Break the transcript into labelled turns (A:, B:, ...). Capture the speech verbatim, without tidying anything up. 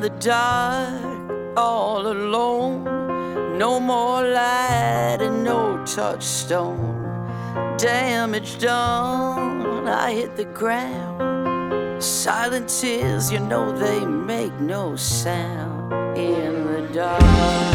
A: the dark, all alone. No more light and no touchstone. Damage done, I hit the ground. Silent tears, you know they make no sound in the dark.